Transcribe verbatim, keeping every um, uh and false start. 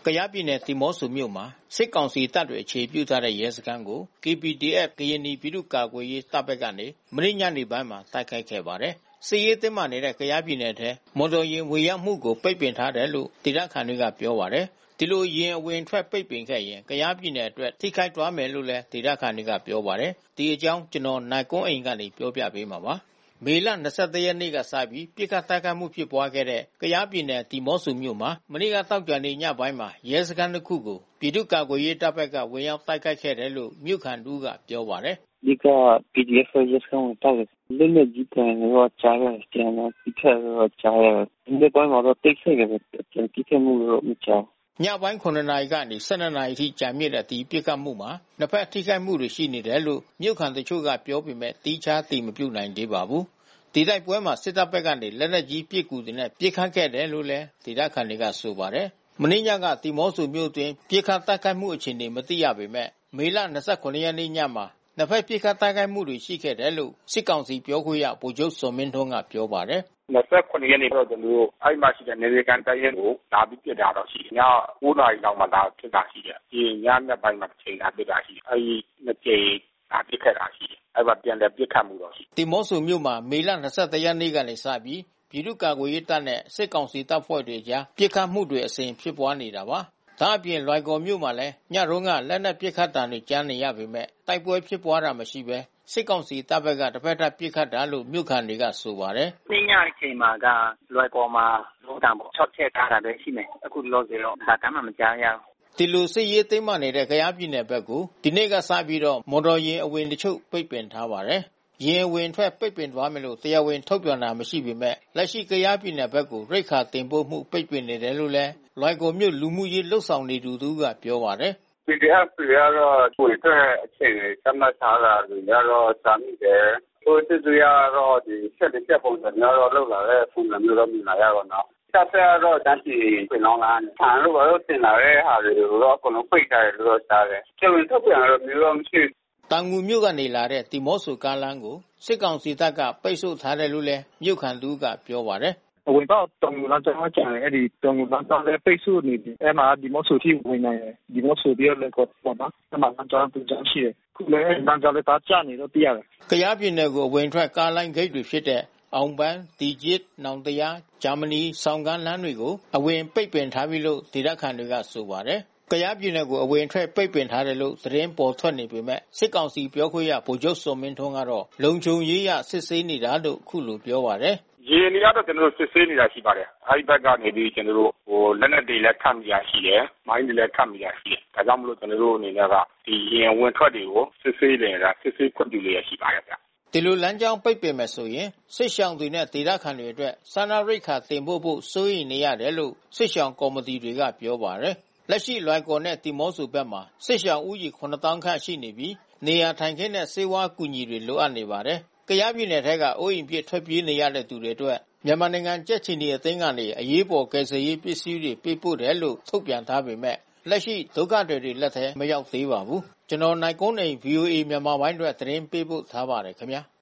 ကယားပြည်နယ်ဒီမော့ဆိုမြို့မှာစစ်ကောင်စီတပ်တွေအခြေပြုထားတဲ့ရဲစခန်းကို ကေ ပီ တီ အက်ဖ် ကရင်နီပြည်သူ့ကာကွယ်ရေးတပ်ဘက်ကနေမနေ့ညနေပိုင်းမှာတိုက်ခိုက်ခဲ့ပါတယ်။စစ်ရေးတင်းမာနေတဲ့ကယားပြည်နယ်ထဲမော်တော်ယာဉ်ဝင်ရောက်မှုကိုပိတ်ပင်ထားတယ်လို့ဒေသခံတွေကပြောပါတယ်။ဒီလိုယာဉ်အဝင်ထွက်ပိတ်ပင်ခဲ့ရင်ကယားပြည်နယ်အတွက်ထိခိုက်သွားမယ်လို့လည်းဒေသခံတွေကပြောပါတယ်။ဒီအကြောင်းကျွန်တော်နိုင်ကွန်းအိန်ကနေပြောပြပေးမှာပါ။မေလ ၂၁ ရက်နေ့ကစပြီးပြစ်ခတ်တိုက်ခိုက်မှုဖြစ်ပွားခဲ့တဲ့ကယားပြည်နယ်ဒီမော့ဆိုမြို့မှာမနေ့ကတောက်ကြနေညပိုင်းမှာရဲစခန်းတစ်ခုကိုပြည်သူ့ကာကွယ်ရေးတပ်ဘက်ကဝင်ရောက်တိုက်ခိုက်ခဲ့တယ်လို့မြို့ခံတူကပြောပါတယ်။ဒီက ပီ ဒီ အက်ဖ် ရဲစခန်းကိုတိုက်တယ်။လက်နက်ကြီးကန်ရောကြားရတယ်။ကျန်တော့ပြစ်ခတ်ရောကြားရတယ်။ဒီဘက်မှာတော့တိတ်ဆိတ်တယ်ပဲ။ပြစ်ခတ်မှုတော့မကြားညပိုင်း ခုနစ် နာရီကနေ ၁၂ နာရီအထိကြာမြင့်တဲ့ဒီပြစ်ခတ်မှုမှာနှစ်ဖက်ထိခိုက်မှုတွေရှိနေတယ်လို့မြို့ခံတချို့ကပြောပေမဲ့တီးခြားတည်မပြုနိုင်သေးပါဘူး။ဒီတိုက်ပွဲမှာစစ်တပ်ဘက်ကနေလက်နက်ကြီးပစ်ကူတွေနဲ့ပစ်ခတ်ခဲ့တယ်လို့လည်းဒေသခံတွေကဆိုပါတယ်။မနေ့ညကဒီမော့ဆိုမြို့တွင်ပစ်ခတ်တိုက်ခိုက်မှုအခြေအနေမသိရပေမဲ့မေလ ၂၇ ရက်နေ့ညမှာနှစ်ဖက်ပစ်ခတ်တိုက်ခိုက်မှုတွေရှိခဲ့တယ်လို့စစ်ကောင်စီပြောခွင့်ရဗိုလ်ချုပ်စောမင်းထွန်းကပြောပါတယ်။၂၇ ရက်နေ့တော့ကျွန်တော်တို့အဲ့မှာရှိတဲ့နေရကန်တိုင်းရဲကိုလာပြီးပြစ်တာတော့ရှိတယ်။ည ၉ နာရီလောက်မှလာဖြစ်တာရှိတယ်။ဒီညမြတ်ပိုင်းမှာတစ်ချိန်လာပြစ်တာရှိတယ်။အဲ့ဒီနှစ်ကြိမ်လာပြစ်ခဲ့တာရှိတယ်။အဲ့မှာပြန်တယ်ပြစ်ခတ်မှုတော့ရှိဒီမော့ဆိုမြို့မှာမေလ ၂၁ ရက်နေ့ကနေစပြီးပြည်သူ့ကာကွယ်ရေးတပ်နဲ့စစ်ကောင်စီတပ်ဖွဲ့တွေကြားပစ်ခတ်မှုတွေအစဉ်ဖြစ်ပွားနေတာပါ။ဒါအပြင်လွိုင်ကော်မြို့မှာလည်းညတုန်းကလက်နက်ပစ်ခတ်တာတွေကြားနေရပေမဲ့တိုက်ပွဲဖြစ်ပွားတာမရှိဘဲစစ်ကောင်စီတပ်ဘက်ကတစ်ဖက်တပ်ပစ်ခတ်တာလို့မြို့ခံတွေကဆိုပါတယ်။နေ့ညအချိန်မှာကလွိုင်ကော်မှာလုံးတံပေါ့၆ချက်ထားတာပဲရှိမယ်။အခုလောစေတော့ဒါကမှမကြားရဘူး။ဒီလိုစစ်ရေးသိမ်းမှနေတဲ့ကယားပြည်နယ်ဘက်ကိုဒီနေ့ကစပြီးတော့မော်တော်ယာဉ်အဝင်တချို့ပိတ်ပင်ထားပါတယ်။ယာဉ်ဝင်ထွက်ပိတ်ပင်သွားမယ်လို့တရားဝင်ထုတ်ပြန်တာမရှိပေမဲ့လက်ရှိကယားပြည်နယ်ဘက်ကိုရိတ်ခါတင်ပို့မှုပိတ်ပင်နေတယ်လို့လည်းလွိုင်ကော်မြို့လူမှုရေးလှုပ်ဆောင်နေသူသူကပြောပါတယ်။ပီ ဒီ အက်ဖ် တွေကတော့ဝင်ထွက်အခြေအနေသတ်မှတ်ထားတာတွေကတော့စာမိတယ်။ဟိုစစ်စရာတော့ဒီချက်တစ်ချက်ပုံစံမျိုးတော့လောက်လာတဲ့ပုံစံမျိုးတော့မြင်လာရတော့နော်။ဆက်ဆက်တော့တန်းစီပြင်လောင်းလာတယ်။ဆန်လို့တော့တင်လာတဲ့ဟာတွေတော့အကုန်လုံးပိတ်ထားတယ်လို့တော့ကြားတယ်။ကျေဝင်ထုတ်ပြန်တော့မျိုးတော့မရှိတောင်ငူမြို့ကနေလာတဲ့ဒီမော့ဆိုကားလမ်းကိုစစ်ကောင်စီတပ်ကပိတ်ဆို့ထားတယ်လို့လည်းမြို့ခံသူကပြောပါတယ်။အဝင်တော့တောင်ငူလမ်းကြောင်းကျန်တယ်အဲ့ဒီတောင်ငူလမ်းကြောင်းလည်းပိတ်ဆို့နေပြီ။အဲ့မှာဒီမော့ဆိုထိဝင်နိုင်တယ်။ဒီမော့ဆိုပြီးတော့လည်းတော့ပေါ့နော်။အဲ့မှာလမ်းကြောင်းတူကြောင်းရှိတယ်။ခုလည်းလမ်းကြောင်းလည်းတားကျနေတော့သိရတယ်။ကယားပြည်နယ်ကိုအဝင်ထွက်ကားလိုင်းဂိတ်တွေဖြစ်တဲ့အောင်ပန်း၊တီကျစ်၊နောင်တရား၊ဂျာမနီ၊ဆောင်ကန်းလမ်းတွေကိုအဝင်ပိတ်ပင်ထားပြီလို့ဒေသခံတွေကဆိုပါတယ်။ကယားပြည်နယ်ကိုအဝင်ထွက်ပိတ်ပင်ထားတယ်လို့သတင်းပေါ်ထွက်နေပေမဲ့စစ်ကောင်စီပြောခွင့်ရဗိုလ်ချုပ်စောမင်းထွန်းကတော့လုံခြုံရေးရစစ်ဆေးနေတာလို့ခုလိုပြောပါတယ်။ရေနေရတော့ကျွန်တော်တို့စစ်ဆေးနေတာရှိပါတယ်။အဲဒီဘက်ကနေပြီးကျွန်တော်တို့ဟိုလက်နက်တွေလည်းခတ်မိရရှိတယ်။မိုင်းတွေလည်းခတ်မိရရှိတယ်။ဒါကြောင့်မလို့ကျွန်တော်တို့အနေနဲ့ကဒီရင်ဝင်ထွက်တွေကိုစစ်ဆေးနေတာစစ်ဆေးခွင့်ပြုရရှိပါတယ်ဗျ။ဒီလိုလမ်းကြောင်းပိတ်ပင်မယ်ဆိုရင်စစ်ရှောင်တွေနဲ့ဒေသခံတွေအတွက်စားနပ်ရိက္ခာတင်ပို့ဖို့စိုးရိမ်နေရတယ်လို့စစ်ရှောင်ကော်မတီတွေကပြောပါတယ်။လက်ရှိလွိုင်ကော်နဲ့ဒီမော့ဆိုဘက်မှာစစ်ရှောင်ဦးရေ ခုနစ်သောင်း ခန့်ရှိနေပြီးနေရာထိုင်ခင်းနဲ့ဆေးဝါးကူညီတွေလိုအပ်နေပါတယ်။ကယားပြည်နယ်ထဲကအိုးအိမ်ပြစ်ထွက်ပြေးနေရတဲ့သူတွေအတွက်မြန်မာနိုင်ငံကြက်ချီနီအသင်းကနေအရေးပေါ်ကယ်ဆယ်ရေးပစ္စည်းတွေပေးပို့တယ်လို့ထုတ်ပြန်ထားပေမဲ့လက်ရှိဒုက္ခတွေတွေလက်ထဲမရောက်သေးပါဘူး။ကျွန်တော်နိုင်ကွန်းအိန် ဗွီအိုအေ မြန်မာပိုင်းအတွက်သတင်းပေးပို့ထားပါတယ်ခင်ဗျာ။